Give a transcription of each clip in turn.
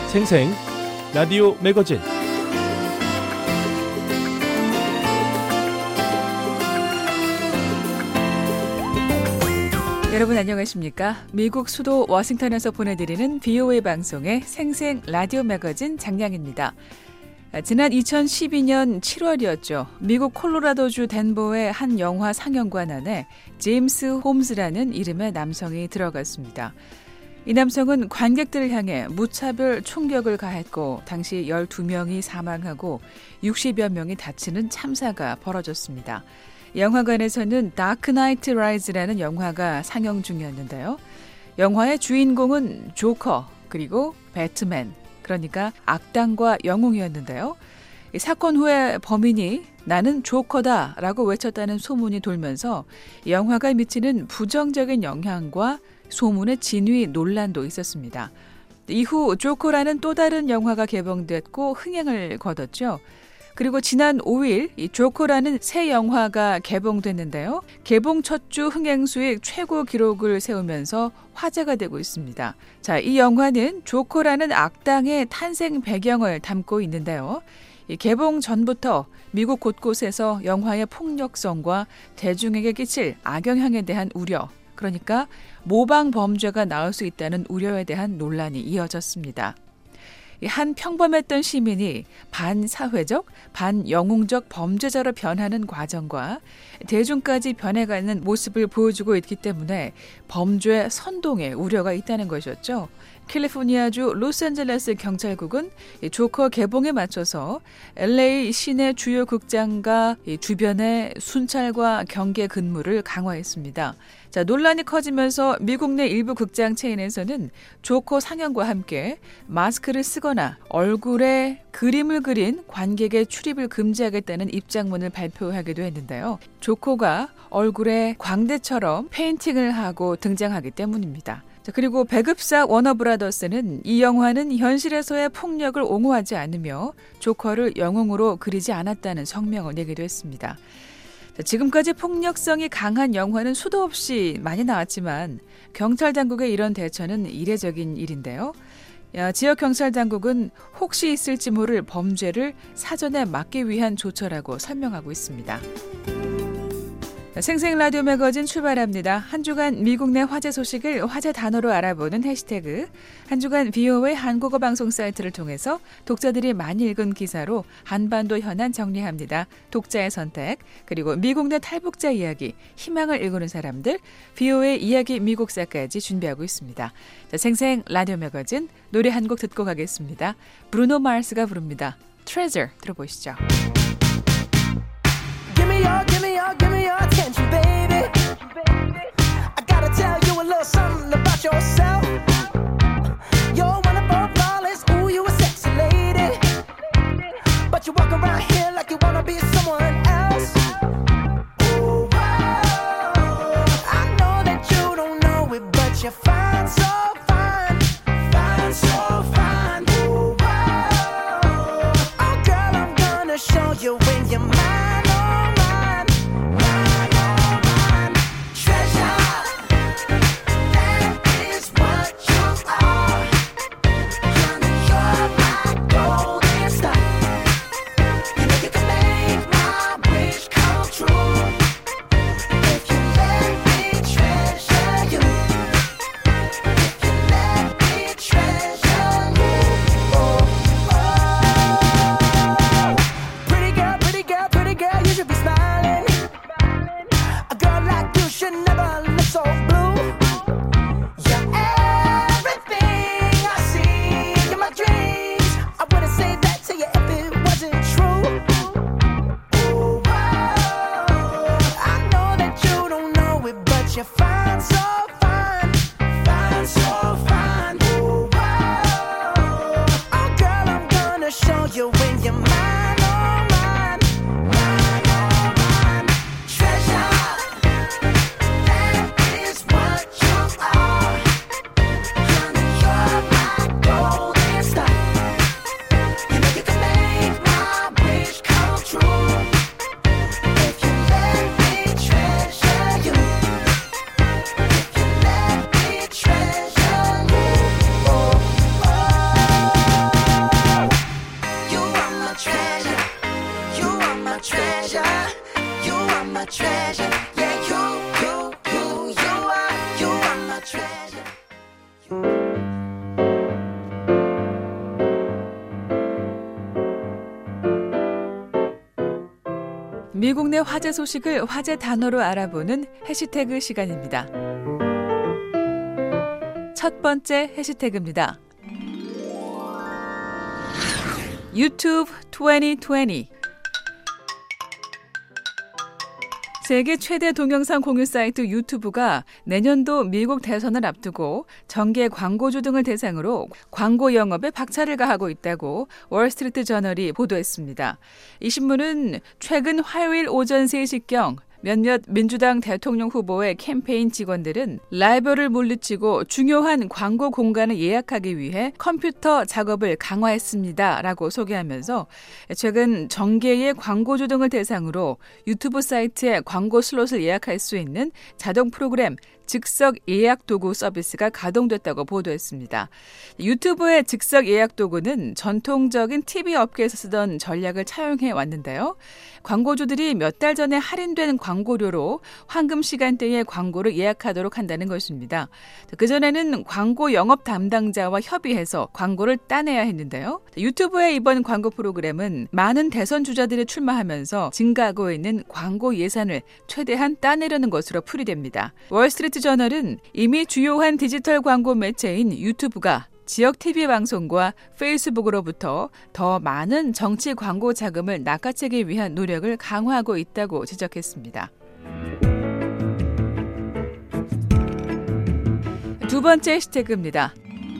생생 라디오 매거진 여러분 안녕하십니까? 미국 수도 워싱턴에서 보내드리는 VOA 방송의 생생 라디오 매거진 장량입니다. 지난 2012년 7월이었죠. 미국 콜로라도주 덴버의 한 영화 상영관 안에 제임스 홈즈라는 이름의 남성이 들어갔습니다. 이 남성은 관객들을 향해 무차별 총격을 가했고 당시 12명이 사망하고 60여 명이 다치는 참사가 벌어졌습니다. 영화관에서는 다크 나이트 라이즈라는 영화가 상영 중이었는데요. 영화의 주인공은 조커 그리고 배트맨, 그러니까 악당과 영웅이었는데요. 이 사건 후에 범인이 나는 조커다 라고 외쳤다는 소문이 돌면서 영화가 미치는 부정적인 영향과 소문의 진위 논란도 있었습니다. 이후 조커라는 또 다른 영화가 개봉됐고 흥행을 거뒀죠. 그리고 지난 5일 이 조커라는 새 영화가 개봉됐는데요. 개봉 첫 주 흥행 수익 최고 기록을 세우면서 화제가 되고 있습니다. 자, 이 영화는 조커라는 악당의 탄생 배경을 담고 있는데요. 이 개봉 전부터 미국 곳곳에서 영화의 폭력성과 대중에게 끼칠 악영향에 대한 우려, 그러니까 모방 범죄가 나올 수 있다는 우려에 대한 논란이 이어졌습니다. 한 평범했던 시민이 반사회적, 반영웅적 범죄자로 변하는 과정과 대중까지 변해가는 모습을 보여주고 있기 때문에 범죄 선동에 우려가 있다는 것이었죠. 캘리포니아주 로스앤젤레스 경찰국은 조커 개봉에 맞춰서 LA 시내 주요 극장과 주변의 순찰과 경계 근무를 강화했습니다. 자, 논란이 커지면서 미국 내 일부 극장 체인에서는 조커 상영과 함께 마스크를 쓰거나 얼굴에 그림을 그린 관객의 출입을 금지하겠다는 입장문을 발표하기도 했는데요. 조커가 얼굴에 광대처럼 페인팅을 하고 등장하기 때문입니다. 자, 그리고 배급사 워너브라더스는 이 영화는 현실에서의 폭력을 옹호하지 않으며 조커를 영웅으로 그리지 않았다는 성명을 내기도 했습니다. 자, 지금까지 폭력성이 강한 영화는 수도 없이 많이 나왔지만 경찰 당국의 이런 대처는 이례적인 일인데요. 지역 경찰 당국은 혹시 있을지 모를 범죄를 사전에 막기 위한 조처라고 설명하고 있습니다. 생생 라디오 매거진 출발합니다. 한 주간 미국 내 화제 소식을 화제 단어로 알아보는 해시태그, 한 주간 VOA 한국어 방송 사이트를 통해서 독자들이 많이 읽은 기사로 한반도 현안 정리합니다. 독자의 선택, 그리고 미국 내 탈북자 이야기, 희망을 일구는 사람들, VOA 이야기 미국사까지 준비하고 있습니다. 자, 생생 라디오 매거진 노래 한 곡 듣고 가겠습니다. 브루노 마르스가 부릅니다. Treasure 들어보시죠. Give me your attention, baby. I gotta tell you a little something about yourself. You're one of our flawless, ooh, you a sexy lady. But you walk around here like you wanna be someone else. Ooh, whoa. I know that you don't know it, but you're fine, so fine. Fine, so fine. Ooh, whoa. Oh, girl, I'm gonna show you when you're mine. Pretty girl, my treasure. You are my treasure. Yeah, you are my treasure. 미국 내 화제 소식을 화제 단어로 알아보는 해시태그 시간입니다. 첫 번째 해시태그입니다. 유튜브 2020. 세계 최대 동영상 공유 사이트 유튜브가 내년도 미국 대선을 앞두고 정계 광고주 등을 대상으로 광고 영업에 박차를 가하고 있다고 월스트리트 저널이 보도했습니다. 이 신문은 최근 화요일 오전 3시경 몇몇 민주당 대통령 후보의 캠페인 직원들은 라이벌을 물리치고 중요한 광고 공간을 예약하기 위해 컴퓨터 작업을 강화했습니다. 라고 소개하면서 최근 정계의 광고주 등을 대상으로 유튜브 사이트에 광고 슬롯을 예약할 수 있는 자동 프로그램 즉석 예약 도구 서비스가 가동됐다고 보도했습니다. 유튜브의 즉석 예약 도구는 전통적인 TV 업계에서 쓰던 전략을 차용해 왔는데요. 광고주들이 몇 달 전에 할인된 광고료로 황금 시간대에 광고를 예약하도록 한다는 것입니다. 그전에는 광고 영업 담당자와 협의해서 광고를 따내야 했는데요. 유튜브의 이번 광고 프로그램은 많은 대선 주자들이 출마하면서 증가하고 있는 광고 예산을 최대한 따내려는 것으로 풀이됩니다. 월스트리트 저널은 이미 주요한 디지털 광고 매체인 유튜브가 지역 TV 방송과 페이스북으로부터 더 많은 정치 광고 자금을 낚아채기 위한 노력을 강화하고 있다고 지적했습니다. 두 번째 해시태그입니다.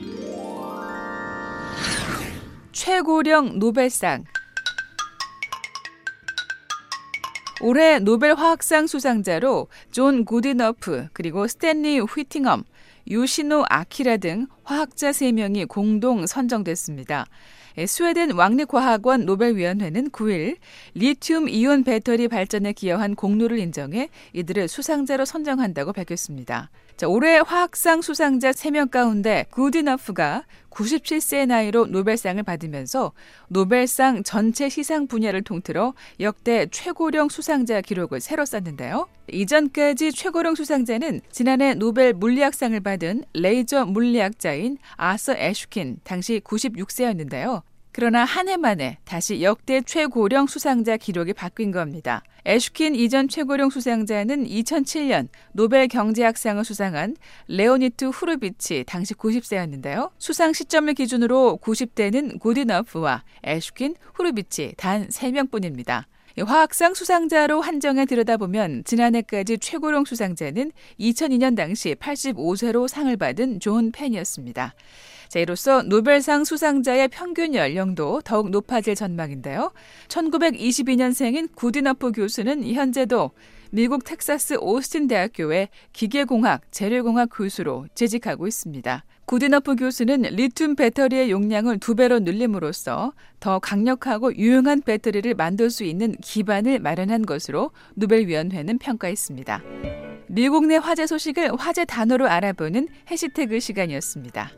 최고령 노벨상. 올해 노벨 화학상 수상자로 존 구디너프 그리고 스탠리 휘팅엄, 요시노 아키라 등 화학자 3명이 공동 선정됐습니다. 스웨덴 왕립과학원 노벨위원회는 9일 리튬 이온 배터리 발전에 기여한 공로를 인정해 이들을 수상자로 선정한다고 밝혔습니다. 올해 화학상 수상자 3명 가운데 구디너프가 97세의 나이로 노벨상을 받으면서 노벨상 전체 시상 분야를 통틀어 역대 최고령 수상자 기록을 새로 썼는데요. 이전까지 최고령 수상자는 지난해 노벨 물리학상을 받은 레이저 물리학자인 아서 애슈킨, 당시 96세였는데요. 그러나 한 해 만에 다시 역대 최고령 수상자 기록이 바뀐 겁니다. 애슈킨 이전 최고령 수상자는 2007년 노벨 경제학상을 수상한 레오니트 후르비치, 당시 90세였는데요. 수상 시점을 기준으로 90대는 고디너프와 애슈킨, 후르비치 단 3명뿐입니다. 화학상 수상자로 한정해 들여다보면 지난해까지 최고령 수상자는 2002년 당시 85세로 상을 받은 존 펜이었습니다. 이로써 노벨상 수상자의 평균 연령도 더욱 높아질 전망인데요. 1922년생인 구디너프 교수는 현재도 미국 텍사스 오스틴 대학교의 기계공학, 재료공학 교수로 재직하고 있습니다. 구디너프 교수는 리튬 배터리의 용량을 2배로 늘림으로써 더 강력하고 유용한 배터리를 만들 수 있는 기반을 마련한 것으로 노벨위원회는 평가했습니다. 미국 내 화제 소식을 화제 단어로 알아보는 해시태그 시간이었습니다.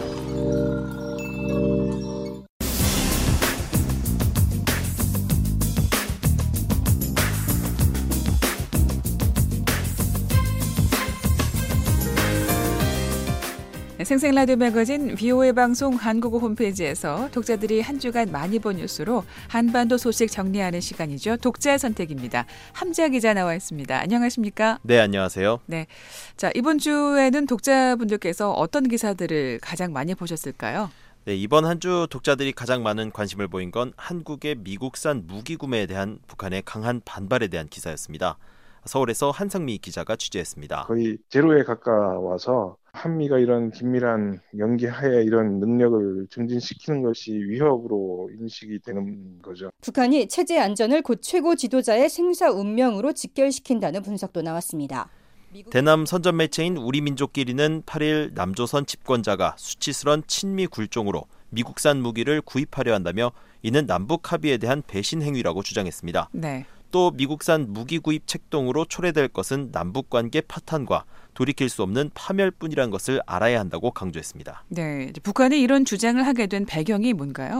생생라디오 매거진 VOA 방송 한국어 홈페이지에서 독자들이 한 주간 많이 본 뉴스로 한반도 소식 정리하는 시간이죠. 독자의 선택입니다. 함지아 기자 나와 있습니다. 안녕하십니까? 네, 안녕하세요. 네, 자 이번 주에는 독자분들께서 어떤 기사들을 가장 많이 보셨을까요? 네, 이번 한 주 독자들이 가장 많은 관심을 보인 건 한국의 미국산 무기 구매에 대한 북한의 강한 반발에 대한 기사였습니다. 서울에서 한상미 기자가 취재했습니다. 거의 제로에 가까워서 한미가 이런 긴밀한 연계하에 이런 능력을 증진시키는 것이 위협으로 인식이 되는 거죠. 북한이 체제 안전을 곧 최고 지도자의 생사 운명으로 직결시킨다는 분석도 나왔습니다. 대남 선전 매체인 우리민족끼리는 8일 남조선 집권자가 수치스런 친미 굴종으로 미국산 무기를 구입하려 한다며 이는 남북 합의에 대한 배신 행위라고 주장했습니다. 네. 또 미국산 무기 구입 책동으로 초래될 것은 남북관계 파탄과 돌이킬 수 없는 파멸뿐이라는 것을 알아야 한다고 강조했습니다. 네, 북한이 이런 주장을 하게 된 배경이 뭔가요?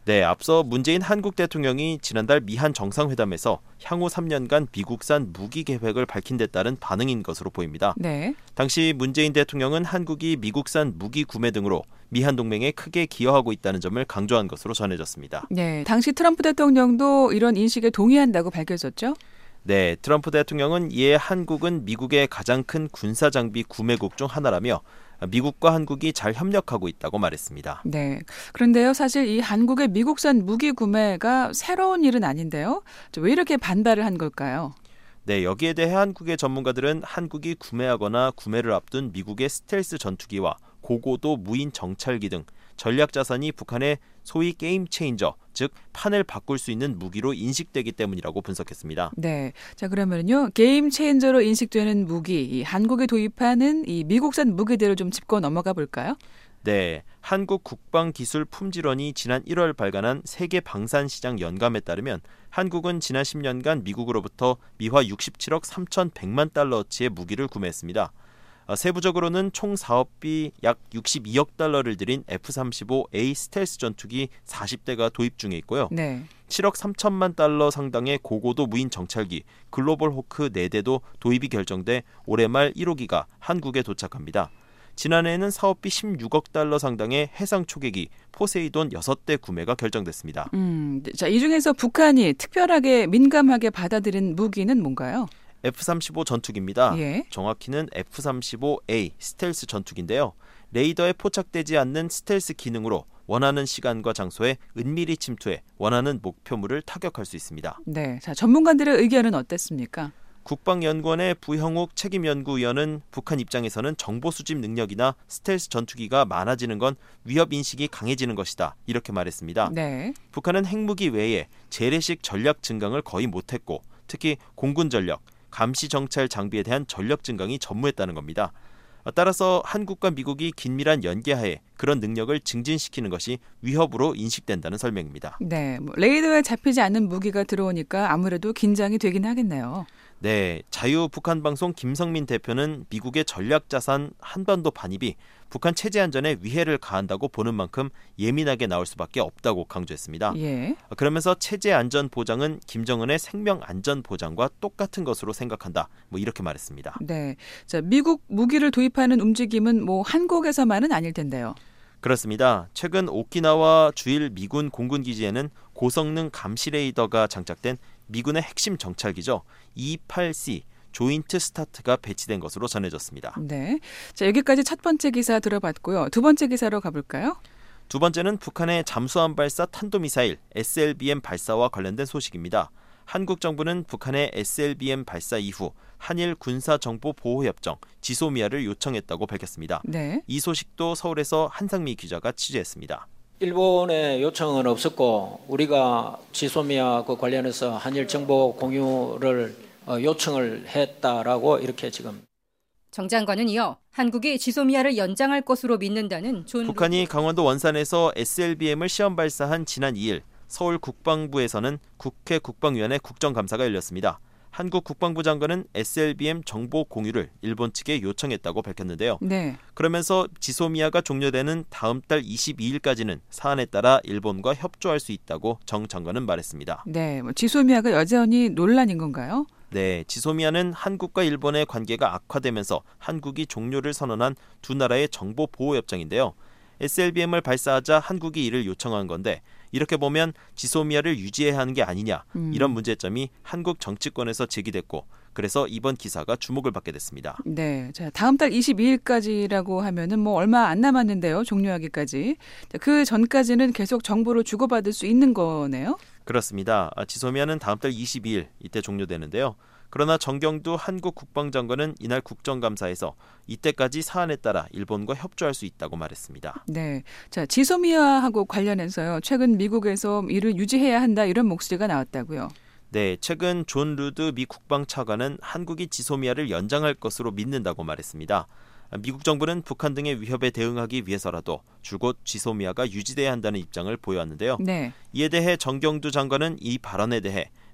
네, 앞서 문재인 한국 대통령이 지난달 미한 정상회담에서 향후 3년간 미국산 무기 계획을 밝힌 데 따른 반응인 것으로 보입니다. 네. 당시 문재인 대통령은 한국이 미국산 무기 구매 등으로 미한 동맹에 크게 기여하고 있다는 점을 강조한 것으로 전해졌습니다. 네, 당시 트럼프 대통령도 이런 인식에 동의한다고 밝혀졌죠? 네, 트럼프 대통령은 이에 한국은 미국의 가장 큰 군사장비 구매국 중 하나라며 미국과 한국이 잘 협력하고 있다고 말했습니다. 네. 그런데요, 사실 이 한국의 미국산 무기 구매가 새로운 일은 아닌데요. 왜 이렇게 반발을 한 걸까요? 네, 여기에 대해 한국의 전문가들은 한국이 구매하거나 구매를 앞둔 미국의 스텔스 전투기와 고고도 무인 정찰기 등 전략 자산이 북한의 소위 게임 체인저, 즉 판을 바꿀 수 있는 무기로 인식되기 때문이라고 분석했습니다. 네. 자, 그러면요. 게임 체인저로 인식되는 무기, 이 한국이 도입하는 이 미국산 무기들을 좀 짚고 넘어가 볼까요? 네, 한국 국방기술품질원이 지난 1월 발간한 세계 방산시장 연감에 따르면 한국은 지난 10년간 미국으로부터 미화 67억 3,100만 달러어치의 무기를 구매했습니다. 세부적으로는 총 사업비 약 62억 달러를 들인 F-35A 스텔스 전투기 40대가 도입 중에 있고요. 네. 7억 3천만 달러 상당의 고고도 무인 정찰기 글로벌 호크 4대도 도입이 결정돼 올해 말 1호기가 한국에 도착합니다. 지난해에는 사업비 16억 달러 상당의 해상 초계기 포세이돈 6대 구매가 결정됐습니다. 자, 이 중에서 북한이 특별하게 민감하게 받아들인 무기는 뭔가요? F-35 전투기입니다. 예. 정확히는 F-35A 스텔스 전투기인데요. 레이더에 포착되지 않는 스텔스 기능으로 원하는 시간과 장소에 은밀히 침투해 원하는 목표물을 타격할 수 있습니다. 네. 자, 전문가들의 의견은 어땠습니까? 국방연구원의 부형욱 책임연구위원은 북한 입장에서는 정보 수집 능력이나 스텔스 전투기가 많아지는 건 위협 인식이 강해지는 것이다. 이렇게 말했습니다. 네. 북한은 핵무기 외에 재래식 전략 증강을 거의 못했고 특히 공군 전력, 감시 정찰 장비에 대한 전력 증강이 전무했다는 겁니다. 따라서 한국과 미국이 긴밀한 연계하에 그런 능력을 증진시키는 것이 위협으로 인식된다는 설명입니다. 네. 레이더에 잡히지 않는 무기가 들어오니까 아무래도 긴장이 되긴 하겠네요. 네, 자유북한방송 김성민 대표는 미국의 전략자산 한반도 반입이 북한 체제 안전에 위해를 가한다고 보는 만큼 예민하게 나올 수밖에 없다고 강조했습니다. 예. 그러면서 체제 안전 보장은 김정은의 생명 안전 보장과 똑같은 것으로 생각한다. 이렇게 말했습니다. 네. 자, 미국 무기를 도입하는 움직임은 한국에서만은 아닐 텐데요. 그렇습니다. 최근 오키나와 주일 미군 공군기지에는 고성능 감시 레이더가 장착된 미군의 핵심 정찰기죠. E8C 조인트 스타트가 배치된 것으로 전해졌습니다. 네. 자, 여기까지 첫 번째 기사 들어봤고요. 두 번째 기사로 가볼까요? 두 번째는 북한의 잠수함 발사 탄도미사일 SLBM 발사와 관련된 소식입니다. 한국 정부는 북한의 SLBM 발사 이후 한일 군사정보보호협정 지소미아를 요청했다고 밝혔습니다. 네. 이 소식도 서울에서 한상미 기자가 취재했습니다. 일본의 요청은 없었고 우리가 지소미아 관련해서 한일 정보 공유를 요청을 했다라고 이렇게 지금. 정 장관은 이어 한국이 지소미아를 연장할 것으로 믿는다는 북한이 강원도 원산에서 SLBM을 시험 발사한 지난 2일 서울 국방부에서는 국회 국방위원회 국정감사가 열렸습니다. 한국 국방부 장관은 SLBM 정보 공유를 일본 측에 요청했다고 밝혔는데요. 네. 그러면서 지소미아가 종료되는 다음 달 22일까지는 사안에 따라 일본과 협조할 수 있다고 정 장관은 말했습니다. 네, 지소미아가 여전히 논란인 건가요? 네, 지소미아는 한국과 일본의 관계가 악화되면서 한국이 종료를 선언한 두 나라의 정보 보호 협정인데요. SLBM을 발사하자 한국이 이를 요청한 건데 이렇게 보면 지소미아를 유지해야 하는 게 아니냐 이런 문제점이 한국 정치권에서 제기됐고 그래서 이번 기사가 주목을 받게 됐습니다. 네, 자 다음 달 22일까지라고 하면은 얼마 안 남았는데요, 종료하기까지. 자, 그 전까지는 계속 정보를 주고받을 수 있는 거네요. 그렇습니다. 지소미아는 다음 달 22일 이때 종료되는데요. 그러나 정경두 한국 국방장관은 이날 국정감사에서 이때까지 사안에 따라 일본과 협조할 수 있다고 말했습니다. 네, 자 지소미아하고 관련해서요. 최근 미국에서 이를 유지해야 한다 이런 목소리가 나왔다고요. 네, 최근 존 루드 미 국방차관은 한국이 지소미아를 연장할 것으로 믿는다고 말했습니다. 미국 정부는 북한 등의 위협에 대응하기 위해서라도 줄곧 지소미아가 유지돼야 한다는 입장을 보여왔는데요. 네. 이에 대해 정경두 장관은 이 발언에 대해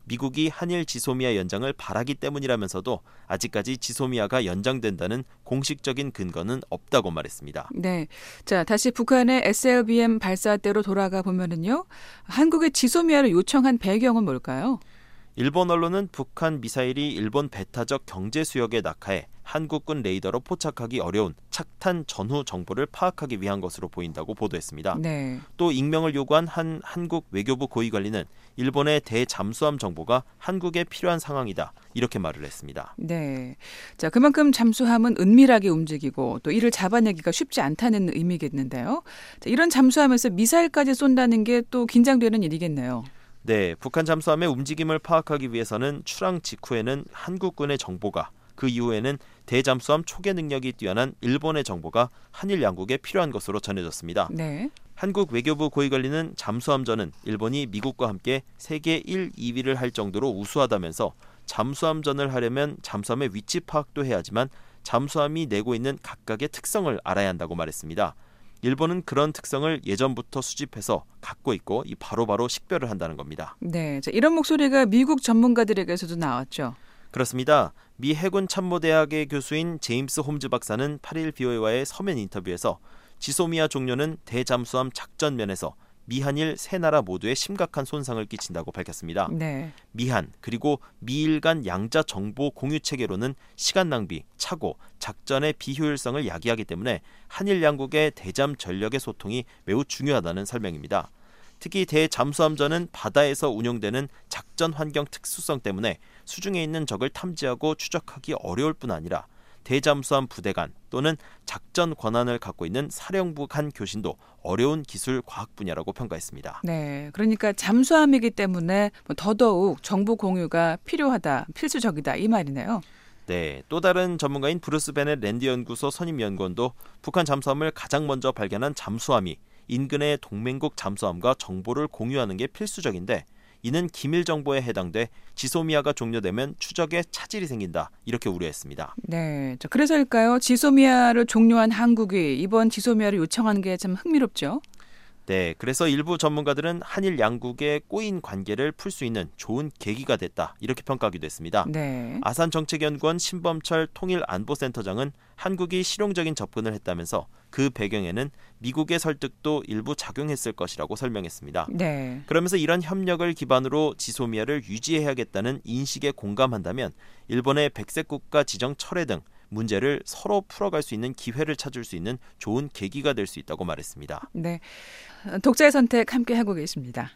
미국이 한일 지소미아 연장을 바라기 때문이라면서도 아직까지 지소미아가 연장된다는 공식적인 근거는 없다고 말했습니다. 네, 자 다시 북한의 SLBM 발사대로 돌아가 보면은요, 한국의 지소미아를 요청한 배경은 뭘까요? 일본 언론은 북한 미사일이 일본 배타적 경제 수역에 낙하해 한국군 레이더로 포착하기 어려운 착탄 전후 정보를 파악하기 위한 것으로 보인다고 보도했습니다. 네. 또 익명을 요구한 한 한국 외교부 고위관리는 일본의 대잠수함 정보가 한국에 필요한 상황이다, 이렇게 말을 했습니다. 네. 자, 그만큼 잠수함은 은밀하게 움직이고 또 이를 잡아내기가 쉽지 않다는 의미겠는데요. 자, 이런 잠수함에서 미사일까지 쏜다는 게 또 긴장되는 일이겠네요. 네, 북한 잠수함의 움직임을 파악하기 위해서는 출항 직후에는 한국군의 정보가, 그 이후에는 대잠수함 초계 능력이 뛰어난 일본의 정보가 한일 양국에 필요한 것으로 전해졌습니다. 네. 한국 외교부 고위관리는 잠수함전은 일본이 미국과 함께 세계 1, 2위를 할 정도로 우수하다면서 잠수함전을 하려면 잠수함의 위치 파악도 해야지만 잠수함이 내고 있는 각각의 특성을 알아야 한다고 말했습니다. 일본은 그런 특성을 예전부터 수집해서 갖고 있고 바로바로 식별을 한다는 겁니다. 네, 자, 이런 목소리가 미국 전문가들에게서도 나왔죠. 그렇습니다. 미 해군 참모대학의 교수인 제임스 홈즈 박사는 8일 BOA와의 서면 인터뷰에서 지소미아 종료는 대잠수함 작전면에서 미한일 세 나라 모두에 심각한 손상을 끼친다고 밝혔습니다. 네. 미한 그리고 미일 간 양자 정보 공유 체계로는 시간 낭비, 착오, 작전의 비효율성을 야기하기 때문에 한일 양국의 대잠 전력의 소통이 매우 중요하다는 설명입니다. 특히 대잠수함전은 바다에서 운용되는 작전 환경 특수성 때문에 수중에 있는 적을 탐지하고 추적하기 어려울 뿐 아니라 대잠수함 부대간 또는 작전 권한을 갖고 있는 사령부 간 교신도 어려운 기술 과학 분야라고 평가했습니다. 네, 그러니까 잠수함이기 때문에 더더욱 정보 공유가 필요하다, 필수적이다 이 말이네요. 네, 또 다른 전문가인 브루스 베넷 랜드 연구소 선임 연구원도 북한 잠수함을 가장 먼저 발견한 잠수함이 인근의 동맹국 잠수함과 정보를 공유하는 게 필수적인데 이는 기밀 정보에 해당돼 지소미아가 종료되면 추적에 차질이 생긴다, 이렇게 우려했습니다. 네, 그래서일까요? 지소미아를 종료한 한국이 이번 지소미아를 요청하는 게 참 흥미롭죠. 네, 그래서 일부 전문가들은 한일 양국의 꼬인 관계를 풀 수 있는 좋은 계기가 됐다, 이렇게 평가하기도 했습니다. 네. 아산정책연구원 신범철 통일안보센터장은 한국이 실용적인 접근을 했다면서 그 배경에는 미국의 설득도 일부 작용했을 것이라고 설명했습니다. 네. 그러면서 이런 협력을 기반으로 지소미아를 유지해야겠다는 인식에 공감한다면 일본의 백색 국가 지정 철회 등 문제를 서로 풀어갈 수 있는 기회를 찾을 수 있는 좋은 계기가 될 수 있다고 말했습니다. 네, 독자의 선택 함께 하고 계십니다.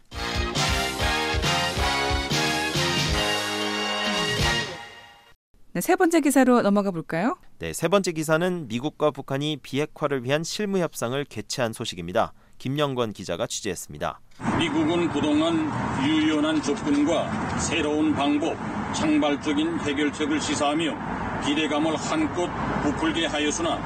네, 세 번째 기사로 넘어가 볼까요? 네, 세 번째 기사는 미국과 북한이 비핵화를 위한 실무 협상을 개최한 소식입니다. 김영권 기자가 취재했습니다. 미국은 그동안 유연한 접근과 새로운 방법, 창발적인 해결책을 시사하며 기대감을 한껏 부풀게 하였으나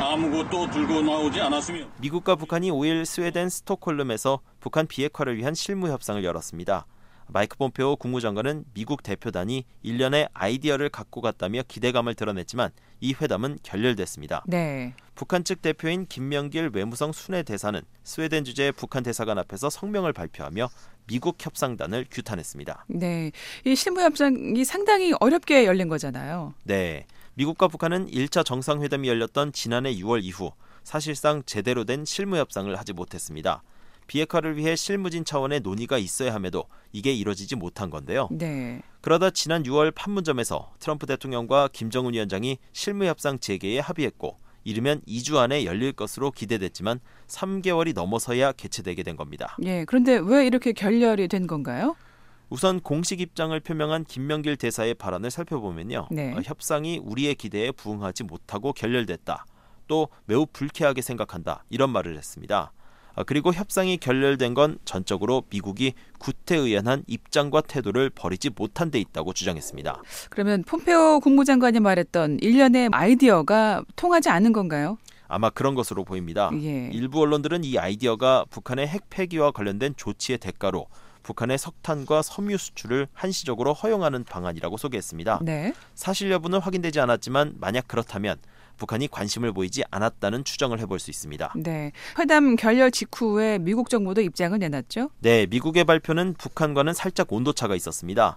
아무것도 들고 나오지 않았으며 미국과 북한이 5일 스웨덴 스톡홀름에서 북한 비핵화를 위한 실무 협상을 열었습니다. 마이크 폼페오 국무장관은 미국 대표단이 일련의 아이디어를 갖고 갔다며 기대감을 드러냈지만 이 회담은 결렬됐습니다. 네. 북한 측 대표인 김명길 외무성 순회 대사는 스웨덴 주재 북한 대사관 앞에서 성명을 발표하며 미국 협상단을 규탄했습니다. 네, 이 실무 협상이 상당히 어렵게 열린 거잖아요. 네, 미국과 북한은 1차 정상회담이 열렸던 지난해 6월 이후 사실상 제대로 된 실무 협상을 하지 못했습니다. 비핵화를 위해 실무진 차원의 논의가 있어야 함에도 이게 이뤄지지 못한 건데요. 네. 그러다 지난 6월 판문점에서 트럼프 대통령과 김정은 위원장이 실무협상 재개에 합의했고 이르면 2주 안에 열릴 것으로 기대됐지만 3개월이 넘어서야 개최되게 된 겁니다. 예, 그런데 왜 이렇게 결렬이 된 건가요? 우선 공식 입장을 표명한 김명길 대사의 발언을 살펴보면요. 네. 협상이 우리의 기대에 부응하지 못하고 결렬됐다. 또 매우 불쾌하게 생각한다. 이런 말을 했습니다. 그리고 협상이 결렬된 건 전적으로 미국이 구태의연한 입장과 태도를 버리지 못한 데 있다고 주장했습니다. 그러면 폼페오 국무장관이 말했던 일련의 아이디어가 통하지 않은 건가요? 아마 그런 것으로 보입니다. 예. 일부 언론들은 이 아이디어가 북한의 핵 폐기와 관련된 조치의 대가로 북한의 석탄과 섬유 수출을 한시적으로 허용하는 방안이라고 소개했습니다. 네. 사실 여부는 확인되지 않았지만 만약 그렇다면 북한이 관심을 보이지 않았다는 추정을 해볼 수 있습니다. 네, 회담 결렬 직후에 미국 정부도 입장을 내놨죠? 네, 미국의 발표는 북한과는 살짝 온도차가 있었습니다.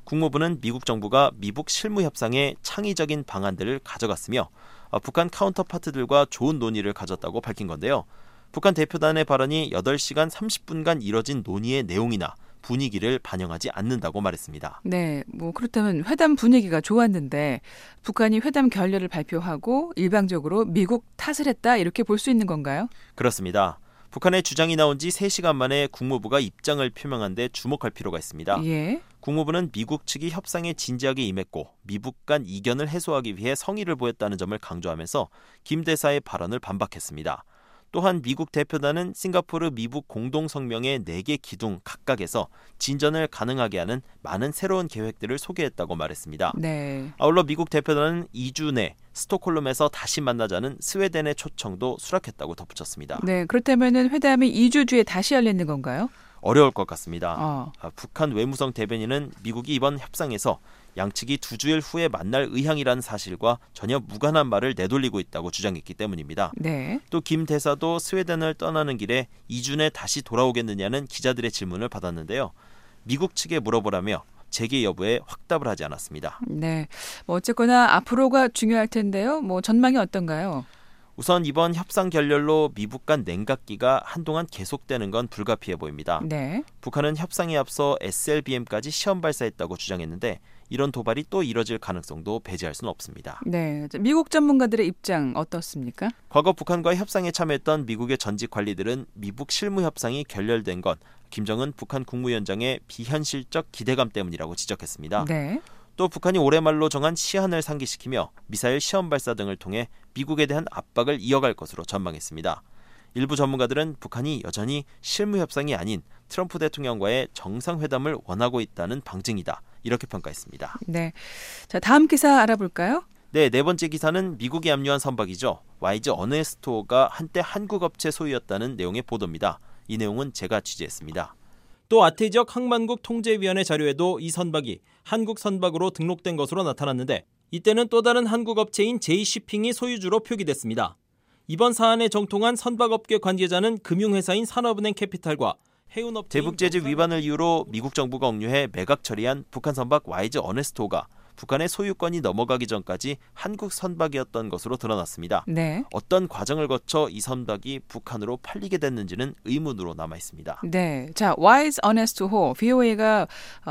국무부는 미국 정부가 미북 실무 협상에 창의적인 방안들을 가져갔으며 북한 카운터파트들과 좋은 논의를 가졌다고 밝힌 건데요. 북한 대표단의 발언이 8시간 30분간 이뤄진 논의의 내용이나 분위기를 반영하지 않는다고 말했습니다. 네, 그렇다면 회담 분위기가 좋았는데 북한이 회담 결렬을 발표하고 일방적으로 미국 탓을 했다 이렇게 볼 수 있는 건가요? 그렇습니다. 북한의 주장이 나온 지 3시간 만에 국무부가 입장을 표명한 데 주목할 필요가 있습니다. 예. 국무부는 미국 측이 협상에 진지하게 임했고 미북 간 이견을 해소하기 위해 성의를 보였다는 점을 강조하면서 김 대사의 발언을 반박했습니다. 또한 미국 대표단은 싱가포르 미북 공동성명의 4개 기둥 각각에서 진전을 가능하게 하는 많은 새로운 계획들을 소개했다고 말했습니다. 네. 아울러 미국 대표단은 2주 내 스톡홀름에서 다시 만나자는 스웨덴의 초청도 수락했다고 덧붙였습니다. 네, 그렇다면 회담이 2주 뒤에 다시 열리는 건가요? 어려울 것 같습니다. 북한 외무성 대변인은 미국이 이번 협상에서 양측이 2주일 후에 만날 의향이라는 사실과 전혀 무관한 말을 내돌리고 있다고 주장했기 때문입니다. 네. 또 김 대사도 스웨덴을 떠나는 길에 2주 내 다시 돌아오겠느냐는 기자들의 질문을 받았는데요. 미국 측에 물어보라며 재개 여부에 확답을 하지 않았습니다. 네, 어쨌거나 앞으로가 중요할 텐데요. 전망이 어떤가요? 우선 이번 협상 결렬로 미북 간 냉각기가 한동안 계속되는 건 불가피해 보입니다. 네. 북한은 협상에 앞서 SLBM까지 시험 발사했다고 주장했는데 이런 도발이 또 이뤄질 가능성도 배제할 수는 없습니다. 네, 미국 전문가들의 입장 어떻습니까? 과거 북한과 협상에 참여했던 미국의 전직 관리들은 미북 실무 협상이 결렬된 건 김정은 북한 국무위원장의 비현실적 기대감 때문이라고 지적했습니다. 네. 또 북한이 올해 말로 정한 시한을 상기시키며 미사일 시험 발사 등을 통해 미국에 대한 압박을 이어갈 것으로 전망했습니다. 일부 전문가들은 북한이 여전히 실무 협상이 아닌 트럼프 대통령과의 정상회담을 원하고 있다는 방증이다. 이렇게 평가했습니다. 네. 자, 다음 기사 알아볼까요? 네, 네 번째 기사는 미국이 압류한 선박이죠. 와이즈 어네스토가 한때 한국 업체 소유였다는 내용의 보도입니다. 이 내용은 제가 취재했습니다. 또 아태지역 항만국 통제위원회 자료에도 이 선박이 한국 선박으로 등록된 것으로 나타났는데 이때는 또 다른 한국 업체인 제이시핑이 소유주로 표기됐습니다. 이번 사안에 정통한 선박업계 관계자는 금융회사인 산업은행 캐피탈과 해운업체인 대북 제재 위반을 이유로 미국 정부가 억류해 매각 처리한 북한 선박 와이즈 어네스토가 북한의 소유권이 넘어가기 전까지 한국 선박이었던 것으로 드러났습니다. 네. 어떤 과정을 거쳐 이 선박이 북한으로 팔리게 됐는지는 의문으로 남아 있습니다. 네, 자, Wise Honest Ho, VOA가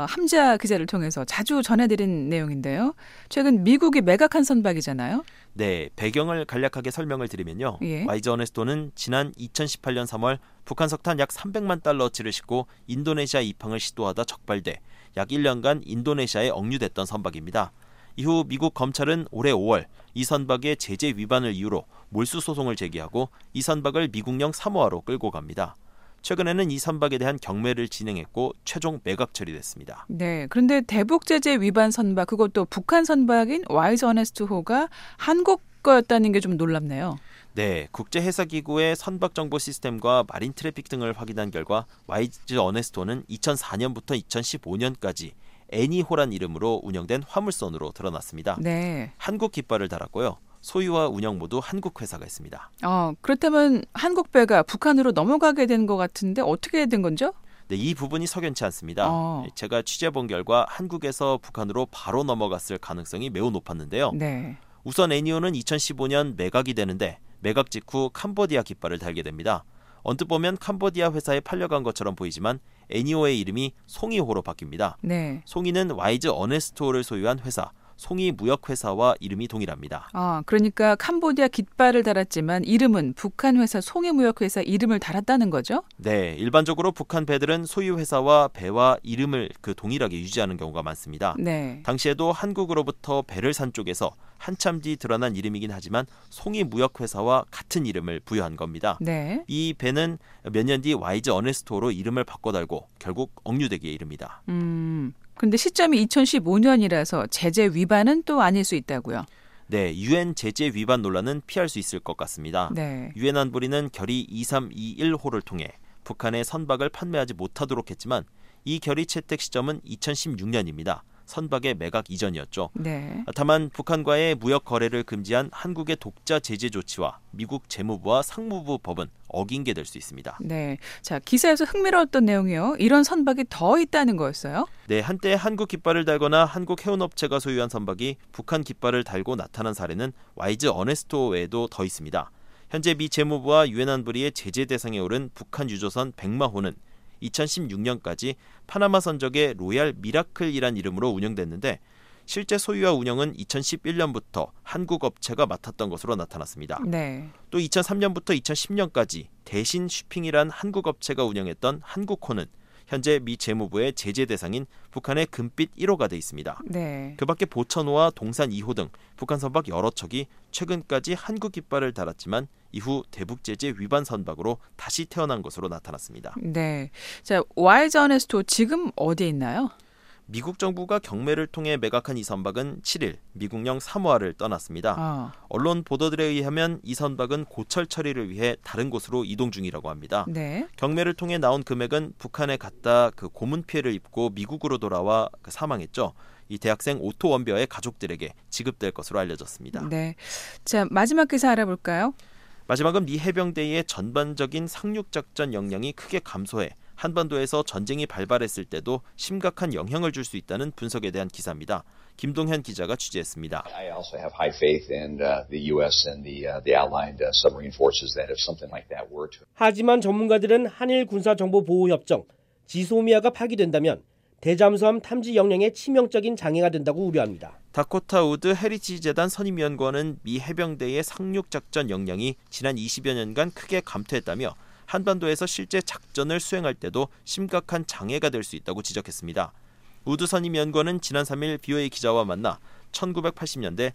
함자 기자를 통해서 자주 전해드린 내용인데요. 최근 미국이 매각한 선박이잖아요. 네, 배경을 간략하게 설명을 드리면요. 예. 와이즈 어네스토는 지난 2018년 3월 북한 석탄 약 300만 달러어치를 싣고 인도네시아 입항을 시도하다 적발돼 약 1년간 인도네시아에 억류됐던 선박입니다. 이후 미국 검찰은 올해 5월 이 선박의 제재 위반을 이유로 몰수 소송을 제기하고 이 선박을 미국령 사모아로 끌고 갑니다. 최근에는 이 선박에 대한 경매를 진행했고 최종 매각 처리됐습니다. 네, 그런데 대북 제재 위반 선박, 그것도 북한 선박인 와이즈 어네스트 호가 한국 거였다는 게 좀 놀랍네요. 네, 국제해사기구의 선박 정보 시스템과 마린 트래픽 등을 확인한 결과 와이즈 어네스토는 2004년부터 2015년까지 애니호란 이름으로 운영된 화물선으로 드러났습니다. 네. 한국 깃발을 달았고요. 소유와 운영 모두 한국 회사가 있습니다. 그렇다면 한국 배가 북한으로 넘어가게 된 것 같은데 어떻게 된 건죠? 네, 이 부분이 석연치 않습니다. 제가 취재본 결과 한국에서 북한으로 바로 넘어갔을 가능성이 매우 높았는데요. 네. 우선 애니호는 2015년 매각이 되는데 매각 직후 캄보디아 깃발을 달게 됩니다. 언뜻 보면 캄보디아 회사에 팔려간 것처럼 보이지만 애니호의 이름이 송이호로 바뀝니다. 네. 송이는 와이즈 어네스토를 소유한 회사, 송이 무역회사와 이름이 동일합니다. 그러니까 캄보디아 깃발을 달았지만 이름은 북한 회사 송이무역회사 이름을 달았다는 거죠? 네, 일반적으로 북한 배들은 소유 회사와 배와 이름을 동일하게 유지하는 경우가 많습니다. 네. 당시에도 한국으로부터 배를 산 쪽에서 한참 뒤 드러난 이름이긴 하지만 송이무역회사와 같은 이름을 부여한 겁니다. 네. 이 배는 몇 년 뒤 와이즈 어네스토로 이름을 바꿔 달고 결국 억류되기에 이릅니다. 근데 시점이 2015년이라서 제재 위반은 또 아닐 수 있다고요? 네, 유엔 제재 위반 논란은 피할 수 있을 것 같습니다. 네. 유엔 안보리는 결의 2321호를 통해 북한의 선박을 판매하지 못하도록 했지만 이 결의 채택 시점은 2016년입니다. 선박의 매각 이전이었죠. 네. 다만 북한과의 무역 거래를 금지한 한국의 독자 제재 조치와 미국 재무부와 상무부 법은 어긴 게 될 수 있습니다. 네. 자, 기사에서 흥미로웠던 내용이요. 이런 선박이 더 있다는 거였어요? 네, 한때 한국 깃발을 달거나 한국 해운업체가 소유한 선박이 북한 깃발을 달고 나타난 사례는 와이즈 어네스토 외에도 더 있습니다. 현재 미 재무부와 유엔 안보리의 제재 대상에 오른 북한 유조선 백마호는 2016년까지 파나마 선적의 로얄 미라클이란 이름으로 운영됐는데 실제 소유와 운영은 2011년부터 한국 업체가 맡았던 것으로 나타났습니다. 네. 또 2003년부터 2010년까지 대신 쉬핑이란 한국 업체가 운영했던 한국호는 현재 미 재무부의 제재 대상인 북한의 금빛 1호가 돼 있습니다. 네. 그 밖에 보천호와 동산 2호 등 북한 선박 여러 척이 최근까지 한국 깃발을 달았지만 이후 대북 제재 위반 선박으로 다시 태어난 것으로 나타났습니다. 네. 자, 와이즈 어네스토 지금 어디에 있나요? 미국 정부가 경매를 통해 매각한 이 선박은 7일 미국령 사모아를 떠났습니다. 언론 보도들에 의하면 이 선박은 고철 처리를 위해 다른 곳으로 이동 중이라고 합니다. 네. 경매를 통해 나온 금액은 북한에 갔다 그 고문 피해를 입고 미국으로 돌아와 사망했죠. 이 대학생 오토 원벼의 가족들에게 지급될 것으로 알려졌습니다. 네. 자, 마지막 기사 알아볼까요? 마지막은 미 해병대의 전반적인 상륙작전 역량이 크게 감소해 한반도에서 전쟁이 발발했을 때도 심각한 영향을 줄 수 있다는 분석에 대한 기사입니다. 김동현 기자가 취재했습니다. I also have high faith in the U.S. and the allied submarine forces that if something like that were to. 하지만 전문가들은 한일 군사정보보호협정 지소미아가 파기된다면 대잠수함 탐지 역량에 치명적인 장애가 된다고 우려합니다. 다코타 우드 헤리티지 재단 선임위원관은 미 해병대의 상륙작전 역량이 지난 20여 년간 크게 감퇴했다며 한반도에서 실제 작전을 수행할 때도 심각한 장애가 될 수 있다고 지적했습니다. 우드 선임위원관은 지난 3일 BOA 기자와 만나 1980년대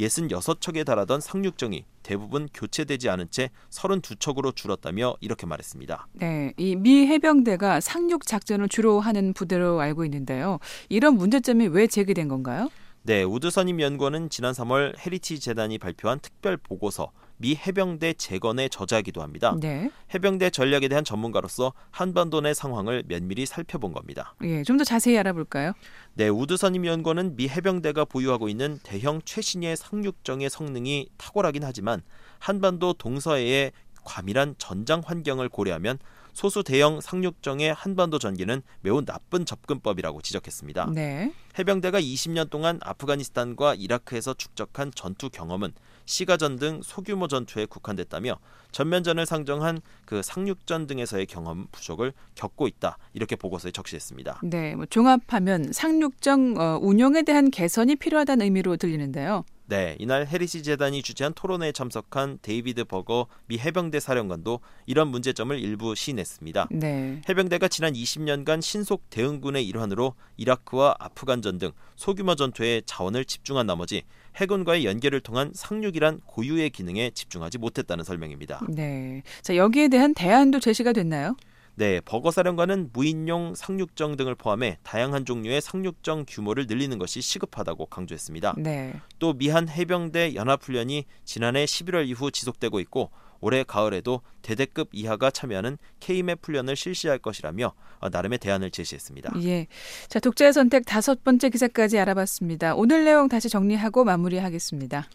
66척에 달하던 상륙정이 대부분 교체되지 않은 채 32척으로 줄었다며 이렇게 말했습니다. 네, 이 미 해병대가 상륙 작전을 주로 하는 부대로 알고 있는데요. 이런 문제점이 왜 제기된 건가요? 네, 우드 선임위원관은 지난 3월 헤리티지 재단이 발표한 특별 보고서 미 해병대 재건에 저자하기도 합니다. 네. 해병대 전략에 대한 전문가로서 한반도 내 상황을 면밀히 살펴본 겁니다. 예, 좀 더 자세히 알아볼까요? 네, 우드 선임위원관은 미 해병대가 보유하고 있는 대형 최신의 상륙정의 성능이 탁월하긴 하지만 한반도 동서해의 과밀한 전장 환경을 고려하면 소수 대형 상륙정의 한반도 전기는 매우 나쁜 접근법이라고 지적했습니다. 네. 해병대가 20년 동안 아프가니스탄과 이라크에서 축적한 전투 경험은 시가전 등 소규모 전투에 국한됐다며 전면전을 상정한 그 상륙전 등에서의 경험 부족을 겪고 있다. 이렇게 보고서에 적시했습니다. 네, 종합하면 상륙정 운용에 대한 개선이 필요하다는 의미로 들리는데요. 네, 이날 헤리티지 재단이 주재한 토론회에 참석한 데이비드 버거 미 해병대 사령관도 이런 문제점을 일부 시인했습니다. 네. 해병대가 지난 20년간 신속 대응군의 일환으로 이라크와 아프간전 등 소규모 전투에 자원을 집중한 나머지 해군과의 연계를 통한 상륙이란 고유의 기능에 집중하지 못했다는 설명입니다. 네, 자, 여기에 대한 대안도 제시가 됐나요? 네, 버거 사령관은 무인용 상륙정 등을 포함해 다양한 종류의 상륙정 규모를 늘리는 것이 시급하다고 강조했습니다. 네. 또 미한 해병대 연합훈련이 지난해 11월 이후 지속되고 있고 올해 가을에도 대대급 이하가 참여하는 K맵 훈련을 실시할 것이라며 나름의 대안을 제시했습니다. 예, 자, 독자의 선택 5번째 기사까지 알아봤습니다. 오늘 내용 다시 정리하고 마무리하겠습니다.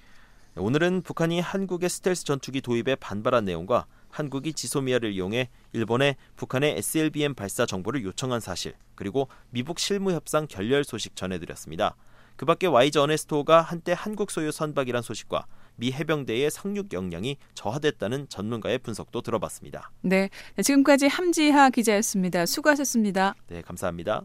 오늘은 북한이 한국의 스텔스 전투기 도입에 반발한 내용과 한국이 지소미아를 이용해 일본에 북한의 SLBM 발사 정보를 요청한 사실, 그리고 미북 실무협상 결렬 소식 전해드렸습니다. 그 밖에 와이즈 어네스토가 한때 한국 소유 선박이란 소식과 미 해병대의 상륙 역량이 저하됐다는 전문가의 분석도 들어봤습니다. 네, 지금까지 함지하 기자였습니다. 수고하셨습니다. 네, 감사합니다.